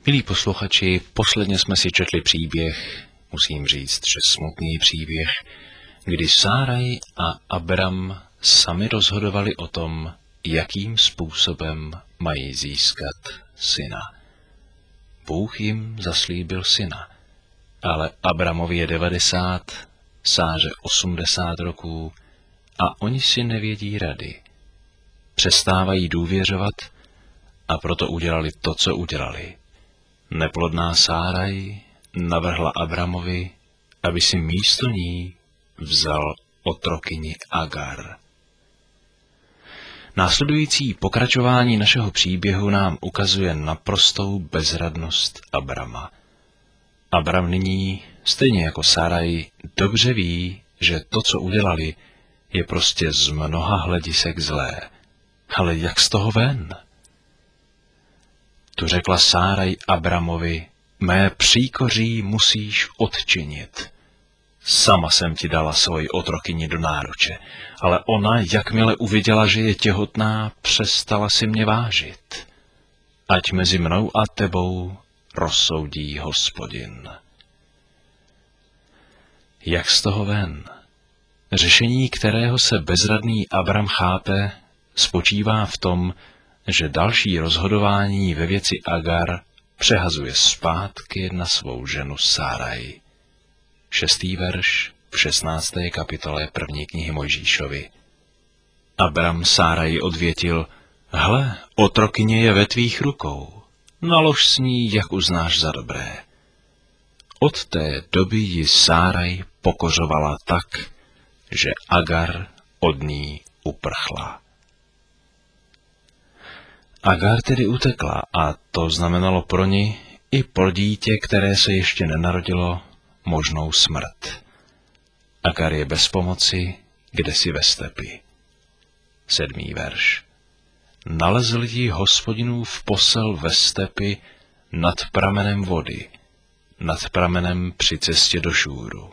Milí posluchači, posledně jsme si četli příběh, musím říct, že smutný příběh, kdy Sáraj a Abram sami rozhodovali o tom, jakým způsobem mají získat syna. Bůh jim zaslíbil syna, ale Abramovi je 90, Sáře 80 roků a oni si nevědí rady. Přestávají důvěřovat a proto udělali to, co udělali. Neplodná Sáraj navrhla Abramovi, aby si místo ní vzal otrokyni Agar. Následující pokračování našeho příběhu nám ukazuje naprostou bezradnost Abrama. Abram nyní, stejně jako Sáraj, dobře ví, že to, co udělali, je prostě z mnoha hledisek zlé. Ale jak z toho ven? Tu řekla Sáraj Abramovi, mé příkoří musíš odčinit. Sama jsem ti dala svoji otrokyni do náruče, ale ona, jakmile uviděla, že je těhotná, přestala si mě vážit. Ať mezi mnou a tebou rozsoudí Hospodin. Jak z toho ven? Řešení, kterého se bezradný Abram chápe, spočívá v tom, že další rozhodování ve věci Agar přehazuje zpátky na svou ženu Sáraj. 6. verš v 16. kapitole 1. knihy Mojžíšovi. Abram Sáraj odvětil, hle, otrokyně je ve tvých rukou, nalož s ní, jak uznáš za dobré. Od té doby ji Sáraj pokořovala tak, že Agar od ní uprchla. Agar tedy utekla a to znamenalo pro ni i pro dítě, které se ještě nenarodilo, možnou smrt. Agar je bez pomoci, kdesi ve stepi. 7. verš. Nalezl ji Hospodinův posel ve stepi nad pramenem vody, nad pramenem při cestě do Šúru.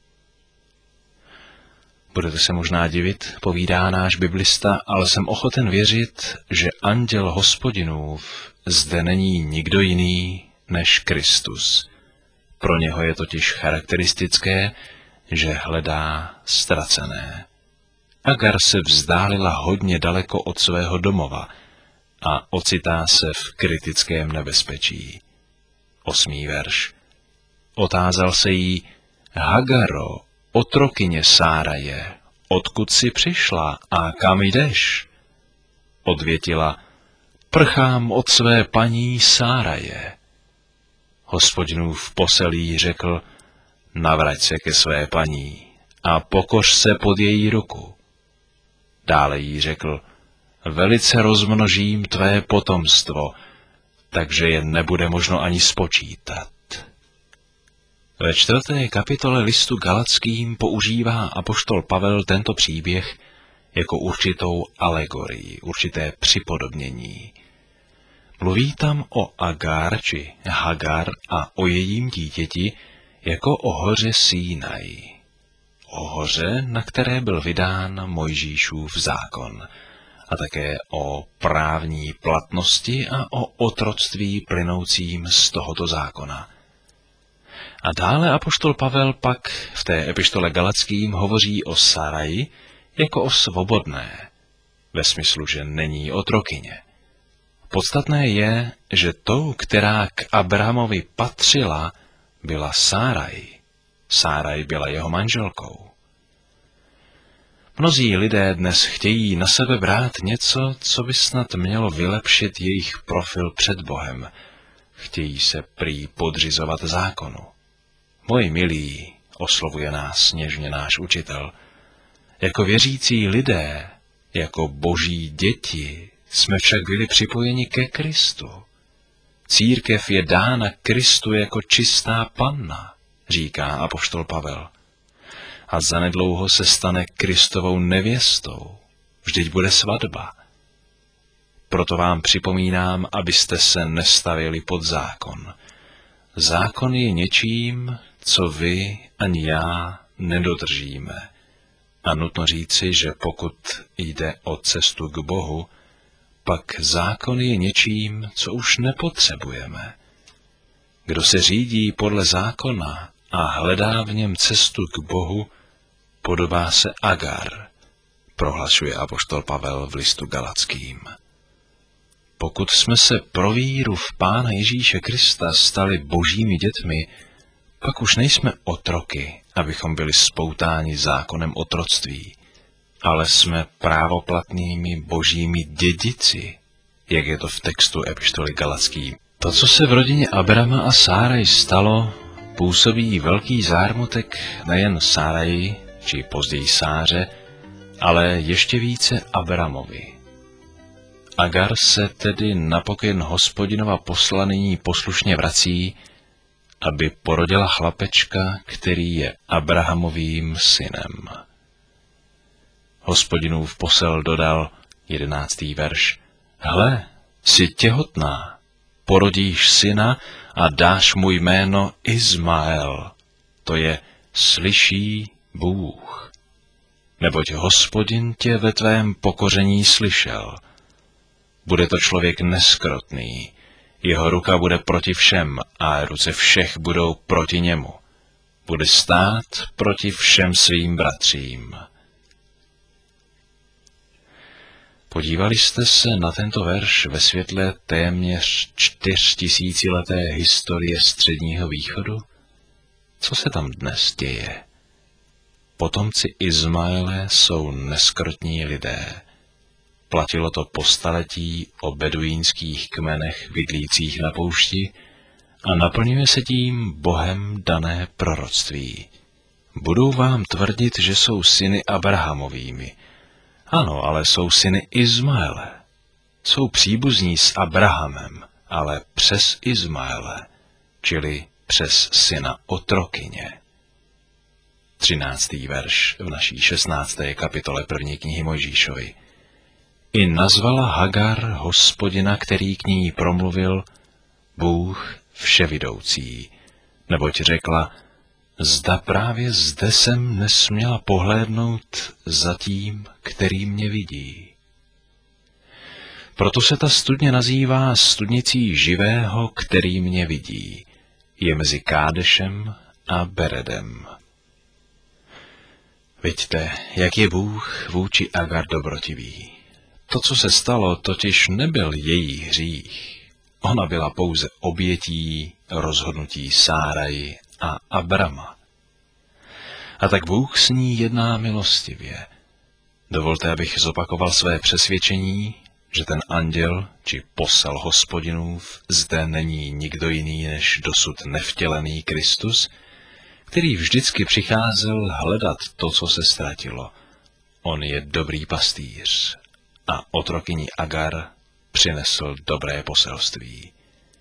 Budete se možná divit, povídá náš biblista, ale jsem ochoten věřit, že anděl Hospodinův zde není nikdo jiný než Kristus. Pro něho je totiž charakteristické, že hledá ztracené. Agar se vzdálila hodně daleko od svého domova a ocitá se v kritickém nebezpečí. 8. verš. Otázal se jí, Hagaro, otrokyně Sáraje, odkud jsi přišla a kam jdeš? Odvětila, prchám od své paní Sáraje. Hospodinův posel jí řekl, navrať se ke své paní a pokoř se pod její ruku. Dále jí řekl, velice rozmnožím tvé potomstvo, takže je nebude možno ani spočítat. Ve 4. kapitole listu Galackým používá apoštol Pavel tento příběh jako určitou alegorii, určité připodobnění. Mluví tam o Agar či Hagar a o jejím dítěti jako o hoře Sínaj. O hoře, na které byl vydán Mojžíšův zákon, a také o právní platnosti a o otroctví plynoucím z tohoto zákona. A dále apoštol Pavel pak v té epištole Galackým hovoří o Saraji jako o svobodné, ve smyslu, že není otrokyně. Podstatné je, že tou, která k Abramovi patřila, byla Sáraj. Sáraj byla jeho manželkou. Mnozí lidé dnes chtějí na sebe brát něco, co by snad mělo vylepšit jejich profil před Bohem. Chtějí se prý podřizovat zákonu. Moji milí, oslovuje nás něžně náš učitel, jako věřící lidé, jako boží děti, jsme však byli připojeni ke Kristu. Církev je dána Kristu jako čistá panna, říká apoštol Pavel. A zanedlouho se stane Kristovou nevěstou. Vždyť bude svatba. Proto vám připomínám, abyste se nestavili pod zákon. Zákon je něčím, co vy ani já nedodržíme. A nutno říci, že pokud jde o cestu k Bohu, pak zákon je něčím, co už nepotřebujeme. Kdo se řídí podle zákona a hledá v něm cestu k Bohu, podobá se Agar, prohlašuje apoštol Pavel v listu Galackým. Pokud jsme se pro víru v Pána Ježíše Krista stali božími dětmi, pak už nejsme otroky, abychom byli spoutáni zákonem otroctví, ale jsme právoplatnými božími dědici, jak je to v textu epištoly Galackým. To, co se v rodině Abrama a Sárai stalo, působí velký zármutek nejen Sárai, či později Sáře, ale ještě více Abramovi. Agar se tedy na pokyn Hospodinova posla nyní poslušně vrací, aby porodila chlapečka, který je Abrahamovým synem. Hospodinův posel dodal, 11. verš, hle, jsi těhotná, porodíš syna a dáš mu jméno Izmael, to je slyší Bůh. Neboť Hospodin tě ve tvém pokoření slyšel. Bude to člověk neskrotný, jeho ruka bude proti všem a ruce všech budou proti němu. Bude stát proti všem svým bratřím. Podívali jste se na tento verš ve světle téměř 4000leté historie Středního východu? Co se tam dnes děje? Potomci Izmaele jsou neskrotní lidé. Platilo to po staletí o beduínských kmenech bydlících na poušti a naplňuje se tím Bohem dané proroctví. Budou vám tvrdit, že jsou syny Abrahamovými. Ano, ale jsou syny Izmaele. Jsou příbuzní s Abrahamem, ale přes Izmaele, čili přes syna otrokyně. 13. verš v naší 16. kapitole 1. knihy Mojžíšovi. I nazvala Hagar Hospodina, který k ní promluvil, Bůh vševidoucí, neboť řekla, zda právě zde jsem nesměla pohlédnout za tím, který mě vidí. Proto se ta studně nazývá studnicí živého, který mě vidí. Je mezi Kádešem a Beredem. Vidíte, jak je Bůh vůči Agar dobrotivý. To, co se stalo, totiž nebyl její hřích. Ona byla pouze obětí rozhodnutí Sárai a Abrama. A tak Bůh s ní jedná milostivě. Dovolte, abych zopakoval své přesvědčení, že ten anděl, či posel Hospodinův, zde není nikdo jiný než dosud nevtělený Kristus, který vždycky přicházel hledat to, co se ztratilo. On je dobrý pastýř a otrokyni Agar přinesl dobré poselství.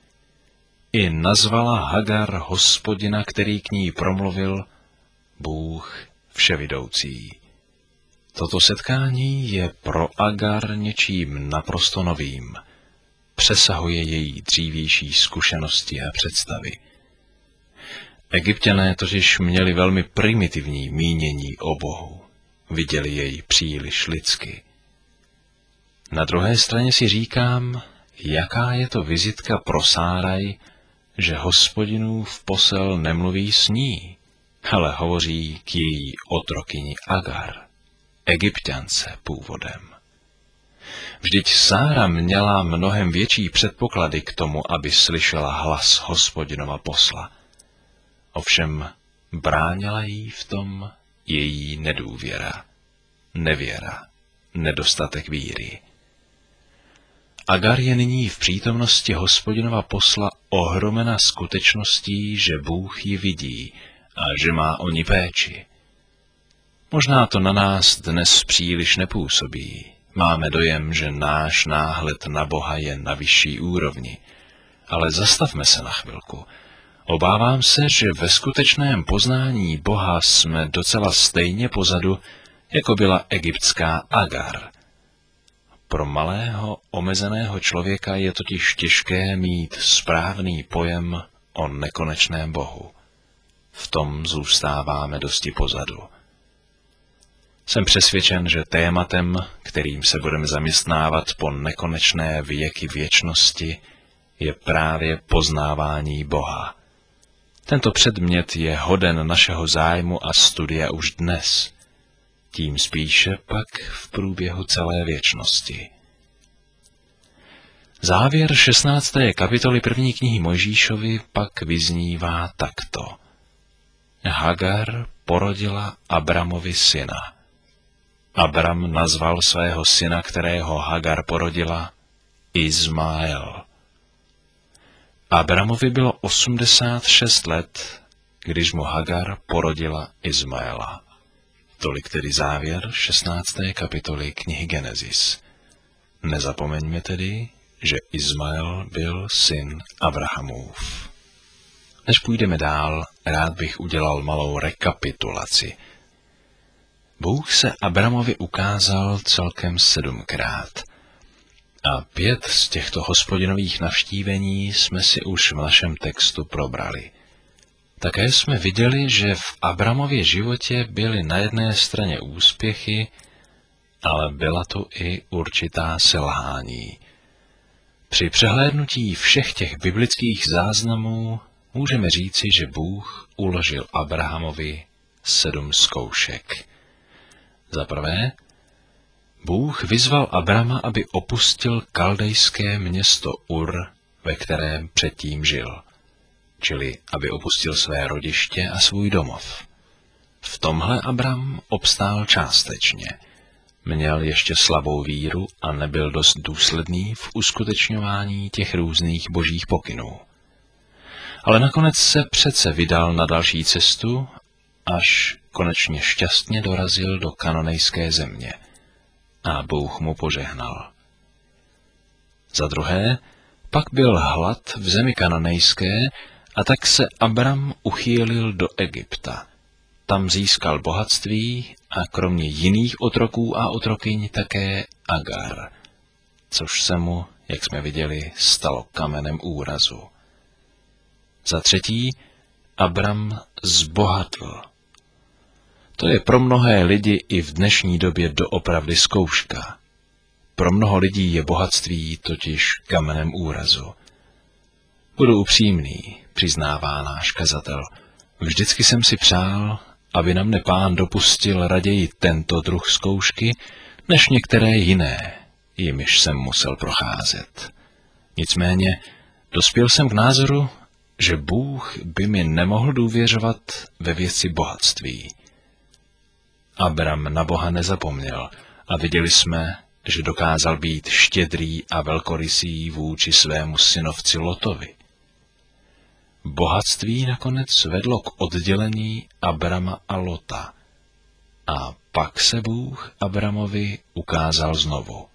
I nazvala Hagar Hospodina, který k ní promluvil, Bůh vševidoucí. Toto setkání je pro Agar něčím naprosto novým. Přesahuje její dřívější zkušenosti a představy. Egypťané totiž měli velmi primitivní mínění o Bohu. Viděli jej příliš lidsky. Na druhé straně si říkám, jaká je to vizitka pro Sáraj, že Hospodinův posel nemluví s ní, ale hovoří k její otrokyni Agar, Egypťance původem. Vždyť Sára měla mnohem větší předpoklady k tomu, aby slyšela hlas Hospodinova posla. Ovšem bránila jí v tom její nedůvěra, nevěra, nedostatek víry. Agar je nyní v přítomnosti Hospodinova posla ohromena skutečností, že Bůh ji vidí a že má o ní péči. Možná to na nás dnes příliš nepůsobí. Máme dojem, že náš náhled na Boha je na vyšší úrovni. Ale zastavme se na chvilku. Obávám se, že ve skutečném poznání Boha jsme docela stejně pozadu, jako byla egyptská Agar. Pro malého, omezeného člověka je totiž těžké mít správný pojem o nekonečném Bohu. V tom zůstáváme dosti pozadu. Jsem přesvědčen, že tématem, kterým se budeme zaměstnávat po nekonečné věky věčnosti, je právě poznávání Boha. Tento předmět je hoden našeho zájmu a studia už dnes, tím spíše pak v průběhu celé věčnosti. Závěr 16. kapitoly 1. knihy Mojžíšovi pak vyznívá takto. Hagar porodila Abramovi syna. Abram nazval svého syna, kterého Hagar porodila, Izmael. Abramovi bylo 86 let, když mu Hagar porodila Izmaela. Tolik tedy závěr 16. kapitoly knihy Genesis. Nezapomeňme tedy, že Izmael byl syn Abrahamův. Než půjdeme dál, rád bych udělal malou rekapitulaci. Bůh se Abramovi ukázal celkem 7krát. A 5 z těchto Hospodinových navštívení jsme si už v našem textu probrali. Také jsme viděli, že v Abramově životě byly na jedné straně úspěchy, ale byla tu i určitá selhání. Při přehlédnutí všech těch biblických záznamů můžeme říci, že Bůh uložil Abrahamovi 7 zkoušek. Za prvé, Bůh vyzval Abrama, aby opustil kaldejské město Ur, ve kterém předtím žil, čili aby opustil své rodiště a svůj domov. V tomhle Abram obstál částečně. Měl ještě slabou víru a nebyl dost důsledný v uskutečňování těch různých božích pokynů. Ale nakonec se přece vydal na další cestu, až konečně šťastně dorazil do kanonejské země. A Bůh mu požehnal. Za druhé, pak byl hlad v zemi kanonejské, a tak se Abram uchýlil do Egypta. Tam získal bohatství a kromě jiných otroků a otrokyň také Agar, což se mu, jak jsme viděli, stalo kamenem úrazu. Za třetí, Abram zbohatl. To je pro mnohé lidi i v dnešní době doopravdy zkouška. Pro mnoho lidí je bohatství totiž kamenem úrazu. Budu upřímný, přiznává náš kazatel. Vždycky jsem si přál, aby na mne Pán dopustil raději tento druh zkoušky, než některé jiné, jimiž jsem musel procházet. Nicméně dospěl jsem k názoru, že Bůh by mi nemohl důvěřovat ve věci bohatství. Abram na Boha nezapomněl a viděli jsme, že dokázal být štědrý a velkorysý vůči svému synovci Lotovi. Bohatství nakonec vedlo k oddělení Abrama a Lota. A pak se Bůh Abramovi ukázal znovu.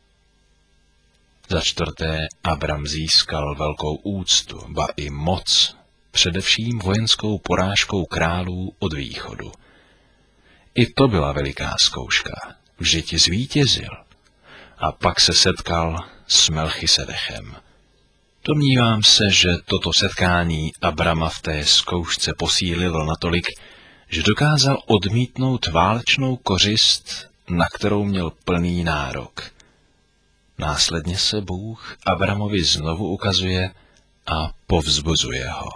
Za čtvrté, Abram získal velkou úctu, ba i moc, především vojenskou porážkou králů od východu. I to byla veliká zkouška, vždyť zvítězil. A pak se setkal s Melchisedechem. Domnívám se, že toto setkání Abrama v té zkoušce posílilo natolik, že dokázal odmítnout válečnou kořist, na kterou měl plný nárok. Následně se Bůh Abramovi znovu ukazuje a povzbuzuje ho.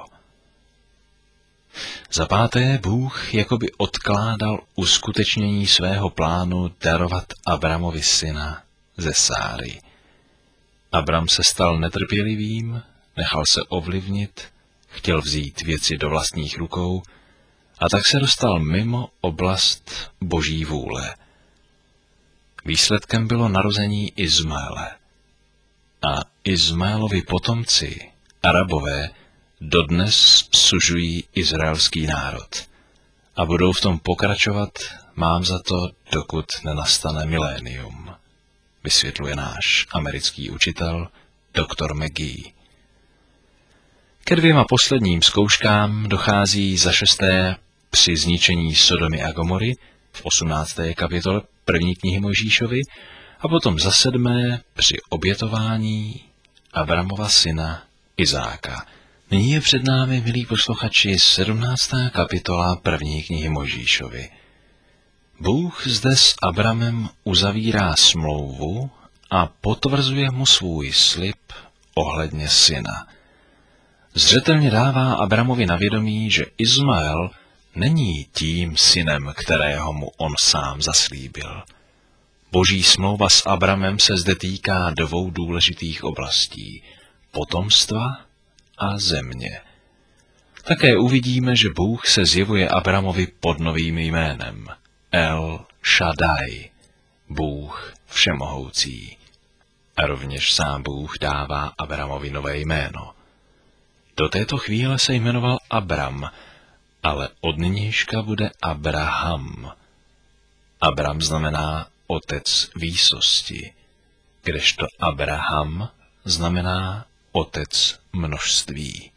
Za páté, Bůh jakoby odkládal uskutečnění svého plánu darovat Abramovi syna ze Sáry. Abram se stal netrpělivým, nechal se ovlivnit, chtěl vzít věci do vlastních rukou a tak se dostal mimo oblast Boží vůle. Výsledkem bylo narození Izmaele. A Izmaelovi potomci, Arabové, dodnes sužují izraelský národ. A budou v tom pokračovat, mám za to, dokud nenastane milénium, vysvětluje náš americký učitel dr. McGee. Ke 2 posledním zkouškám dochází za 6. při zničení Sodomy a Gomory v 18. kapitole 1. knihy Mojžíšovi a potom za 7. při obětování Abramova syna Izáka. Nyní je před námi, milí posluchači, 17. kapitola 1. knihy Mojžíšovi. Bůh zde s Abramem uzavírá smlouvu a potvrzuje mu svůj slib ohledně syna. zřetelně dává Abramovi na vědomí, že Izmael není tím synem, kterého mu on sám zaslíbil. Boží smlouva s Abramem se zde týká dvou důležitých oblastí – potomstva a země. Také uvidíme, že Bůh se zjevuje Abramovi pod novým jménem El Shaddai, Bůh všemohoucí. A rovněž sám Bůh dává Abramovi nové jméno. Do této chvíle se jmenoval Abram, ale od nynějška bude Abraham. Abram znamená otec výsosti, kdežto Abraham znamená otec množství.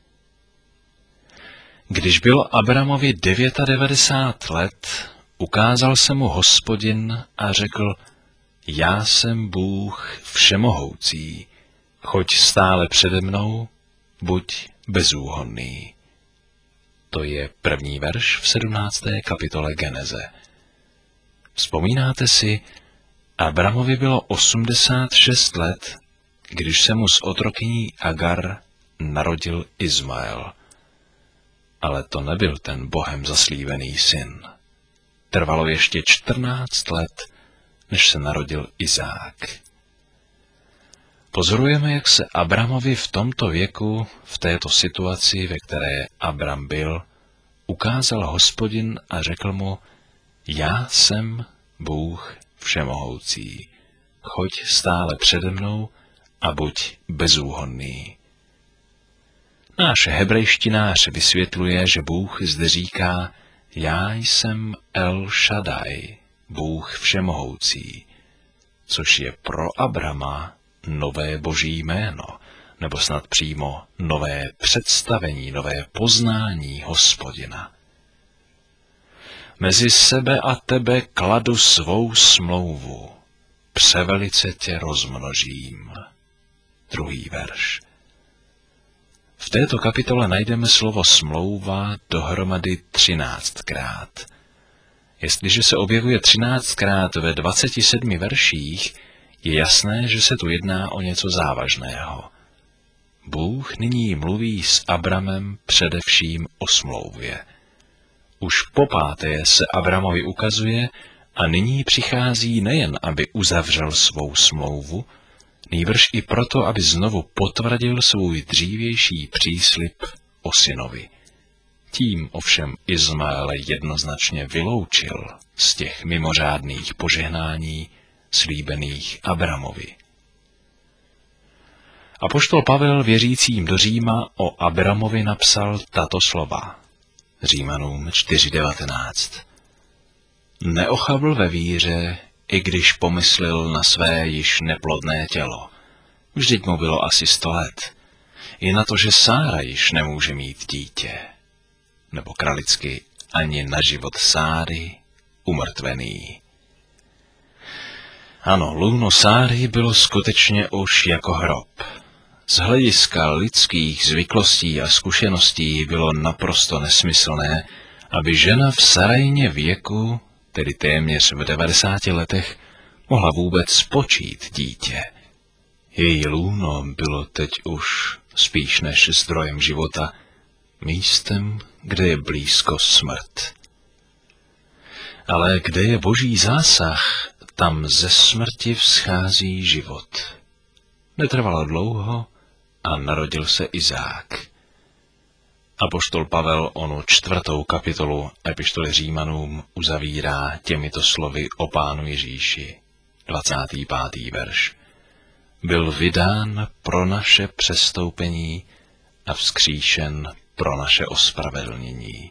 Když bylo Abramovi 99 let, ukázal se mu Hospodin a řekl: Já jsem Bůh všemohoucí, choď stále přede mnou, buď bezúhonný. To je první verš v 17. kapitole Geneze. Vzpomínáte si, Abramovi bylo 86 let, když se mu z otrokyní Agar narodil Izmael. Ale to nebyl ten Bohem zaslíbený syn. Trvalo ještě 14 let, než se narodil Izák. Pozorujeme, jak se Abramovi v tomto věku, v této situaci, ve které Abram byl, ukázal Hospodin a řekl mu: Já jsem Bůh všemohoucí, choď stále přede mnou a buď bezúhonný. Náš hebrejštinář vysvětluje, že Bůh zde říká: Já jsem El Shaddai, Bůh všemohoucí, což je pro Abrama nové boží jméno, nebo snad přímo nové představení, nové poznání Hospodina. Mezi sebe a tebe kladu svou smlouvu, převelice tě rozmnožím. 2. verš. V této kapitole najdeme slovo smlouva dohromady 13krát. Jestliže se objevuje 13krát ve 27 verších, je jasné, že se tu jedná o něco závažného. Bůh nyní mluví s Abramem především o smlouvě. Už popáté se Abramovi ukazuje a nyní přichází nejen, aby uzavřel svou smlouvu, nýbrž i proto, aby znovu potvrdil svůj dřívější příslib o synovi. Tím ovšem Izmaele jednoznačně vyloučil z těch mimořádných požehnání slíbených Abramovi. Apoštol Pavel věřícím do Říma o Abramovi napsal tato slova. Římanům 4:19. Neochabl ve víře, i když pomyslel na své již neplodné tělo. Vždyť mu bylo asi 100 let. I na to, že Sára již nemůže mít dítě. Nebo kralicky ani na život Sáry umrtvený. Ano, lůno Sáry bylo skutečně už jako hrob. Z hlediska lidských zvyklostí a zkušeností bylo naprosto nesmyslné, aby žena v Sarajně věku, tedy téměř v 90 letech, mohla vůbec počít dítě. Její lůno bylo teď už spíš než zdrojem života, místem, kde je blízko smrt. Ale kde je boží zásah, tam ze smrti vzchází život. Netrvalo dlouho a narodil se Izák. Apoštol Pavel onu 4. kapitolu epištoly Římanům uzavírá těmito slovy o Pánu Ježíši. 25. verš. Byl vydán pro naše přestoupení a vzkříšen pro naše ospravedlnění.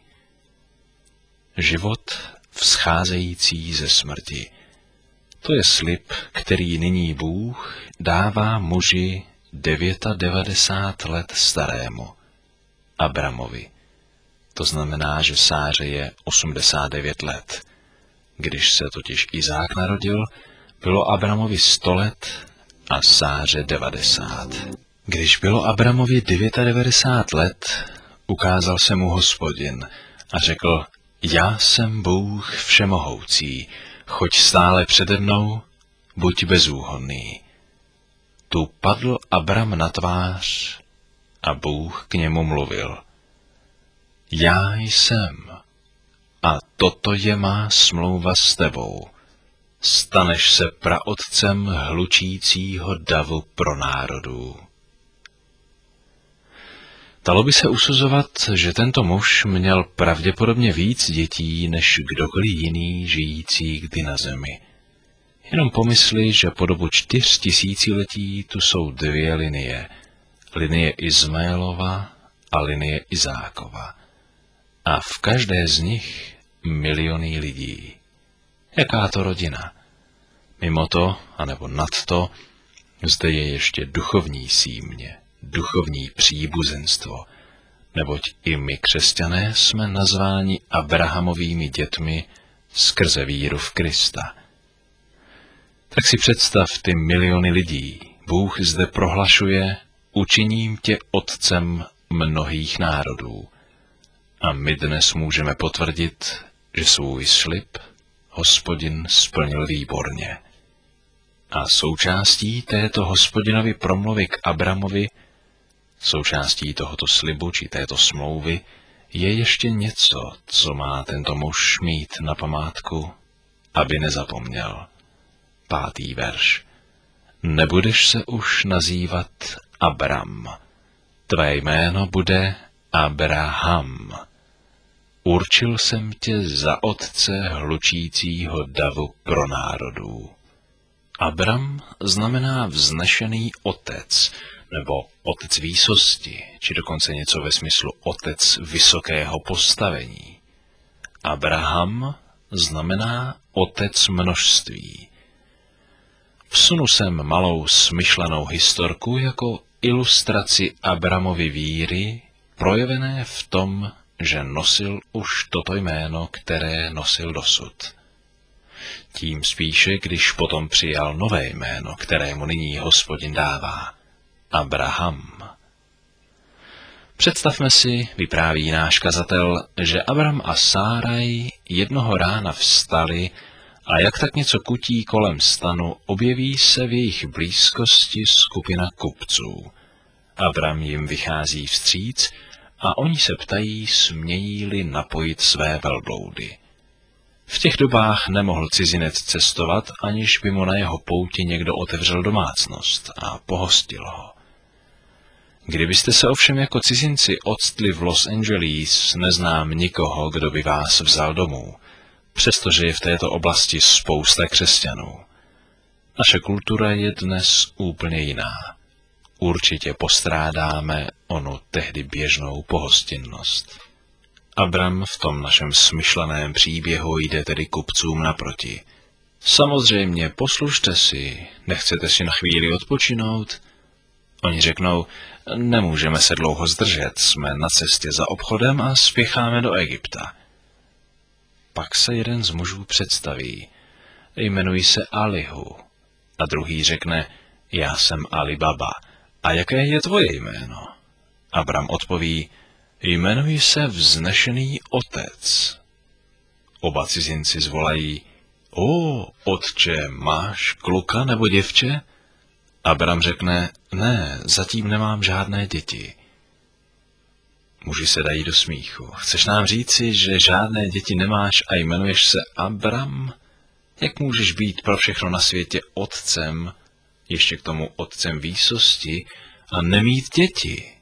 Život vzcházející ze smrti. To je slib, který nyní Bůh dává muži 99 let starému, Abramovi. To znamená, že Sáře je 89 let. Když se totiž Izák narodil, bylo Abramovi 100 let a Sáře 90. Když bylo Abramovi 99 let, ukázal se mu Hospodin a řekl: Já jsem Bůh všemohoucí, choď stále přede mnou, buď bezúhonný. Tu padl Abram na tvář a Bůh k němu mluvil. Já jsem, a toto je má smlouva s tebou. Staneš se praotcem hlučícího davu pro národů. Dalo by se usuzovat, že tento muž měl pravděpodobně víc dětí než kdokoliv jiný žijící kdy na zemi. Jenom pomysli, že po dobu 4000letí tu jsou dvě linie. Linie Izmaelova a linie Izákova. A v každé z nich miliony lidí. Jaká to rodina? Mimo to, anebo nad to, zde je ještě duchovní símě, duchovní příbuzenstvo, neboť i my křesťané jsme nazváni Abrahamovými dětmi skrze víru v Krista. Tak si představ ty miliony lidí. Bůh zde prohlašuje, učiním tě otcem mnohých národů. A my dnes můžeme potvrdit, že svůj slib Hospodin splnil výborně. A součástí této Hospodinovy promluvy k Abramovi, součástí tohoto slibu či této smlouvy, je ještě něco, co má tento muž mít na památku, aby nezapomněl. 5. verš. Nebudeš se už nazývat Abram. Tvé jméno bude Abraham. Určil jsem tě za otce hlučícího davu pro národů. Abram znamená vznešený otec, nebo otec výsosti, či dokonce něco ve smyslu otec vysokého postavení. Abraham znamená otec množství. Vsunu sem malou smyšlenou historku jako ilustraci Abramovy víry, projevené v tom, že nosil už toto jméno, které nosil dosud. Tím spíše, když potom přijal nové jméno, kterému nyní Hospodin dává. Abraham. Představme si, vypráví náš kazatel, že Abram a Sáraj jednoho rána vstali a jak tak něco kutí kolem stanu, objeví se v jejich blízkosti skupina kupců. Abram jim vychází vstříc a oni se ptají, smějí-li napojit své velbloudy. V těch dobách nemohl cizinec cestovat, aniž by mu na jeho pouti někdo otevřel domácnost a pohostil ho. Kdybyste se ovšem jako cizinci octli v Los Angeles, neznám nikoho, kdo by vás vzal domů, přestože je v této oblasti spousta křesťanů. Naše kultura je dnes úplně jiná. Určitě postrádáme onu tehdy běžnou pohostinnost. Abram v tom našem smyšleném příběhu jde tedy kupcům naproti. Samozřejmě, poslušte si, nechcete si na chvíli odpočinout? Oni řeknou, nemůžeme se dlouho zdržet, jsme na cestě za obchodem a spěcháme do Egypta. Pak se jeden z mužů představí, jmenuji se Alihu, a druhý řekne, já jsem Ali Baba, a jaké je tvoje jméno? Abram odpoví, jmenuji se Vznešený otec. Oba cizinci zvolají, otče, máš kluka nebo děvče? Abram řekne, ne, zatím nemám žádné děti. Muži se dají do smíchu. Chceš nám říci, že žádné děti nemáš a jmenuješ se Abram? Jak můžeš být pro všechno na světě otcem, ještě k tomu otcem výsosti, a nemít děti?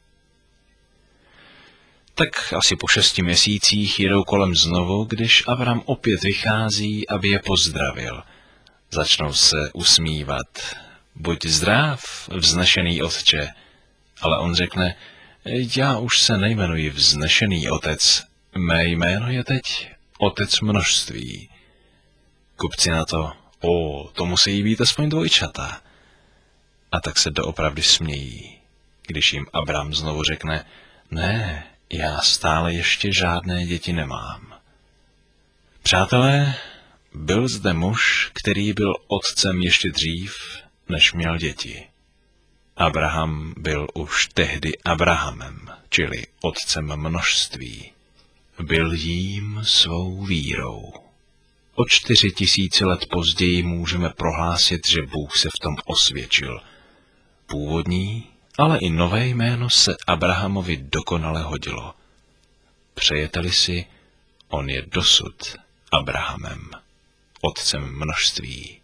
Tak asi po 6 měsících jedou kolem znovu, když Abram opět vychází, aby je pozdravil. Začnou se usmívat. Buď zdrav, vznešený otče. Ale on řekne, já už se nejmenuji Vznešený otec, mé jméno je teď Otec množství. Kupci na to, to musí být aspoň dvojčata. A tak se doopravdy smějí, když jim Abram znovu řekne, ne, já stále ještě žádné děti nemám. Přátelé, byl zde muž, který byl otcem ještě dřív, než měl děti. Abraham byl už tehdy Abrahamem, čili otcem množství. Byl jím svou vírou. O 4000 let později můžeme prohlásit, že Bůh se v tom osvědčil. Původní ale i nové jméno se Abrahamovi dokonale hodilo. Přejete-li si, on je dosud Abrahamem, otcem množství.